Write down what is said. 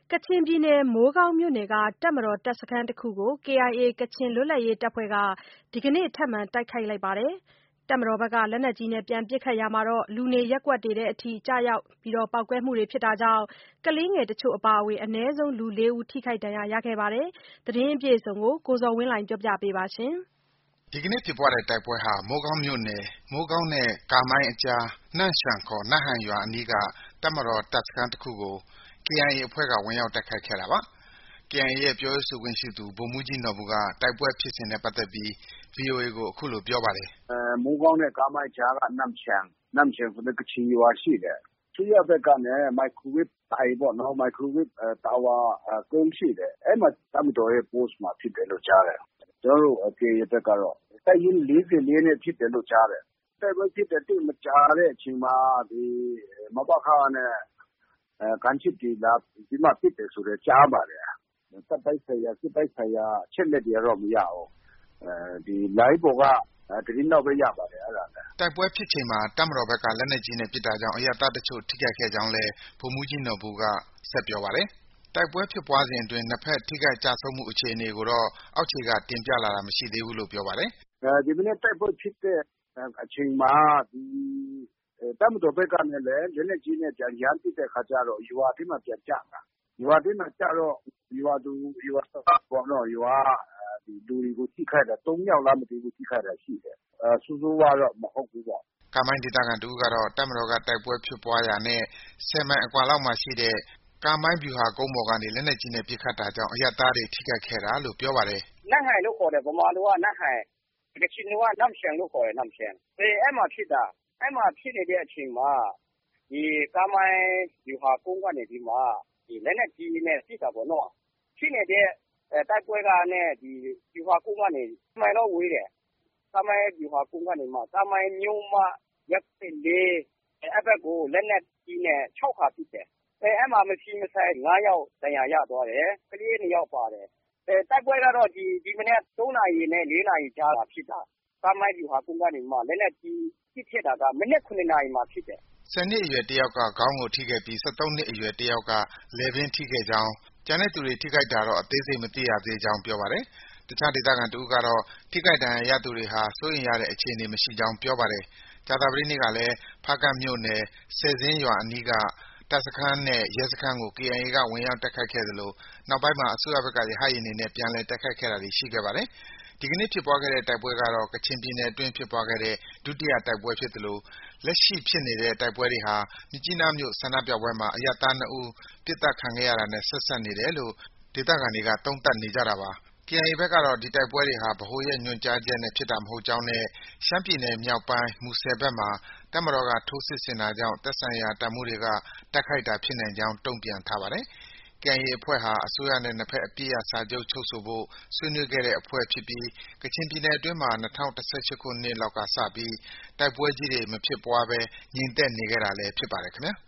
ကချင်ပြည်နယ်မိုးကောင်းမြို့နယ်ကတပ်မတော်တပ်စခန်းတစ်ခုကို KIA ကချင်လွတ်လပ်ရေးတပ်ဖွဲ့က ဒီကနေ့ ထပ်မံတိုက်ခိုက်လိုက်ပါတယ်။ တပ်မတော်ဘက်က လက်နက်ကြီးနဲ့ပြန်ပစ်ခတ်ရာမှာ လူနေရပ်ကွက်တွေထဲအထိ ကျရောက်ပေါက်ကွဲမှုတွေဖြစ်တာကြောင့် ကလေးငယ်တချို့အပါအဝင် အနည်းဆုံး လူ 4 ဦး ထိခိုက်ဒဏ်ရာရခဲ့ပါတယ်။ သတင်းအပြည့်အစုံကို ကိုဇော်ဝင်းလှိုင်က ပြောပြပါမယ်။ဒီကနေ့ဖြစ်ပွားတဲ့တိုက်ပွဲဟာ မိုးကောင်းမြို့နယ် မိုးကောင်းနဲ့ကာမိုင်းအကြား နမ့်ရှန်ခေါ် နမ့်ဟန်ရွာအနီးက တပ်မတော်တပ်စခန်းတစ်ခုကို KIA အဖွဲ့က ဝင်ရောက်တိုက်ခိုက်ခဲ့တာပါ။ KIA ရဲ့ ပြောရေးဆိုခွင့်ရှိသူ ဗိုလ်မှူးကြီးနော်ဘူက တိုက်ပွဲဖြစ်စဉ်နဲ့ပတ်သက်ပြီး VOA ကို အခုလို ပြောပါတယ်။ “မိုးကောင်းနဲ့ကာမိုင်းကြားက နမ့်ရှန်ဆိုတဲ့ကချင်ရွာရှိတယ်။ အစိုးရဘက်ကနေ မိုက်ခရိုဝေ့တိုင်ပေါ့နော်။ မိုက်ခရိုဝေ့တာဝါကုန်းရှိတယ်။ အဲဒီမှာ တပ်မတော်ရဲ့ Post မှာဖြစ်တယ်လို့ ကြားတယ်။ ကျနော်တို့ KIA ဘက်ကတော့ တပ်ရင်း ၄၄ နဲ့ဖြစ်တယ်လို့ ကြားတယ်။ တိုက်ပွဲဖြစ်တဲ့သိပ်မကြာတဲ့အချိန်မှာ မပခနဲ့ ခံစစ်တွေလာပြီးမှ ပစ်တယ်ဆိုတာကြားပါတယ်။ တပ်ပိုင်းဆိုင်ရာ စစ်ပိုင်းဆိုင်ရာအချက်အလက်တွေကတော့ မရဘူး။ လိုင်းပေါ်က သတင်းလောက်ပဲ ရပါတယ်အဲဒါလည်း။ ” တိုက်ပွဲဖြစ်ချိန်မှာ တပ်မတော်ဘက်က လက်နက်ကြီးနဲ့ပစ်တာကြောင့် အရပ်သားတချို့ ထိခိုက်ခဲ့ကြောင်းလည်း ဗိုလ်မှူးကြီးနော်ဘူက ဆက်ပြောပါတယ်။ တိုက်ပွဲဖြစ်ပွားစဉ်အတွင်း နှစ်ဘက် ထိခိုက်ကျဆုံးမှုအခြေအနေကိုတော့ အောက်ခြေက တင်ပြလာတာမရှိသေးဘူးလို့ ပြောပါတယ်။ “ဒီမနက်တိုက်ပွဲဖြစ်တဲ့အချိန်မှာ တပ်မတော်ဘက်ကနေလည်း လက်နက်ကြီးနဲ့ပြန်ရမ်းပစ်တဲ့အခါကျတော့ ရွာထဲမှာ ပြန်ကျတာ။ ရွာထဲမှာကျတော့ ရွာသူရွာသားပေါ့နော်။ ရွာက လူတွေကို ထိခိုက်တာ ၃ ယောက်လားမသိဘူး ထိခိုက်တာရှိတယ်။ ဆိုးဆိုးဝါးဝါးတော့ မဟုတ်ဘူးပေါ့။ ” ကာမိုင်းဒေသခံတစ်ဦးကတော့ တပ်မတော်က တိုက်ပွဲဖြစ်ပွားရာနဲ့ ၁၀ မိုင်အကွာလောက်မှာရှိတဲ့ ကာမိုင်းဗျူဟာကုန်းပေါ်ကနေ လက်နက်ကြီးနဲ့ ပစ်ခတ်တာကြောင့် အရပ်သားတွေ ထိခိုက်ခဲ့တာလို့ ပြောပါတယ်။ “နမ့်ဟန်လို့ခေါ်တယ်။ ဗမာလိုက နမ့်ဟန်၊ ကချင်လိုက နမ့်ရှန်လို့ခေါ်တယ်။ အဲဒီမှာဖြစ်တာ။ အဲဒီမှာဖြစ်နေတဲ့အချိန်မှာ ကာမိုင်းဗျူဟာကုန်းကနေပြီးမှ လက်နက်ကြီးနဲ့ ပစ်တာပေါ့နော။ ဖြစ်နေတဲ့တိုက်ပွဲကနဲ့ ဗျူဟာကုန်းကနေ 1 မိုင်လောက်ဝေးတယ်။ ကာမိုင်းဗျူဟာကုန်းကနေမှ ကာမိုင်းမြို့မ ရပ်ကွက် ၄ အဲဒီဘက်ကို လက်နက်ကြီးနဲ့ ၆ ခါပစ်တယ်။ အဲဒီမှာ မဆီမဆိုင် ၅ ယောက် ဒဏ်ရာရသွားတယ်။ ကလေး 2 ယောက်ပါတယ်။ တိုက်ပွဲကတော့ ဒီမနက် ၃ နာရီနဲ့ ၄ နာရီကြားမှာဖြစ်တာ။ ကာမိုင်းဗျူဟာကုန်းကနေမှ လက်နက်ကြီးပစ်ထည့်တာက မနက် ၇ နာရီမှာဖြစ်တယ်။ ” ၁၀ နှစ်အရွယ်တစ်ယောက်က ခေါင်းကိုထိခဲ့ပြီး ၁၃ နှစ်အရွယ်တစ်ယောက်က လည်ပင်းထိခဲ့ကြောင်း၊ ကျန်တဲ့သူတွေ ထိခိုက်တာတော့ အသေးစိတ်မသိရသေးကြောင်း ပြောပါတယ်။ အခြားဒေသခံတစ်ဦးကတော့ ထိခိုက်ဒဏ်ရာရသူတွေဟာ စိုးရိမ်ရတဲ့အခြေအနေမရှိကြောင်း ပြောပါတယ်။ ကြာသပတေးနေ့ကလည်း ဖားကန့်မြို့နယ် ဆယ်ဇင်းရွာအနီးက တပ်စခန်းနဲ့ ရဲစခန်းကို KIA က ဝင်ရောက်တိုက်ခိုက်ခဲ့သလို နောက်ပိုင်းမှာ အစိုးရဘက်က ရဟတ်ယာဉ်တွေနဲ့ ပြန်လည်တိုက်ခိုက်တာတွေရှိခဲ့ပါတယ်။ ဒီကနေ့ဖြစ်ပွားတဲ့တိုက်ပွဲကတော့ ကချင်ပြည်နယ်အတွင်းဖြစ်ပွားတဲ့ ဒုတိယတိုက်ပွဲဖြစ်သလို လက်ရှိဖြစ်နေတဲ့တိုက်ပွဲတွေဟာ မြစ်ကြီးနားမြို့ ဆန္ဒပြပွဲမှာ အရပ်သား ၂ ဦး ပစ်သတ်ခံခဲ့ရတာနဲ့ ဆက်စပ်နေတယ်လို့ ဒေသခံတွေက သုံးသပ်နေကြတာပါ။ KIA ဘက်ကတော့ ဒီတိုက်ပွဲတွေဟာ ဗဟိုရဲ့ ညွှန်ကြားချက်နဲ့ ဖြစ်တာမဟုတ်ကြောင်းနဲ့ ရှမ်းပြည်နယ်မြောက်ပိုင်း မူဆယ်ဘက်မှာ တပ်မတော်က ထိုးစစ်ဆင်တာကြောင့် သက်ဆိုင်ရာတပ်မှူးတွေက တိုက်ခိုက်တာဖြစ်နိုင်ကြောင်း တုံ့ပြန်ထားပါတယ်။ KIA အဖွဲ့ဟာ အစိုးရနဲ့ နှစ်ဘက်အပစ်ရပ်စာချုပ်ချုပ်ဆိုဖို့ ဆွေးနွေးခဲ့တဲ့အဖွဲ့ဖြစ်ပြီး ကချင်ပြည်နယ်အတွင်းမှာ ၂၀၁၈ ခုနှစ်လောက်ကစပြီး တိုက်ပွဲကြီးတွေ မဖြစ်ပွားဘဲ ငြိမ်သက်နေခဲ့တာလည်း ဖြစ်ပါတယ်ခင်ဗျာ။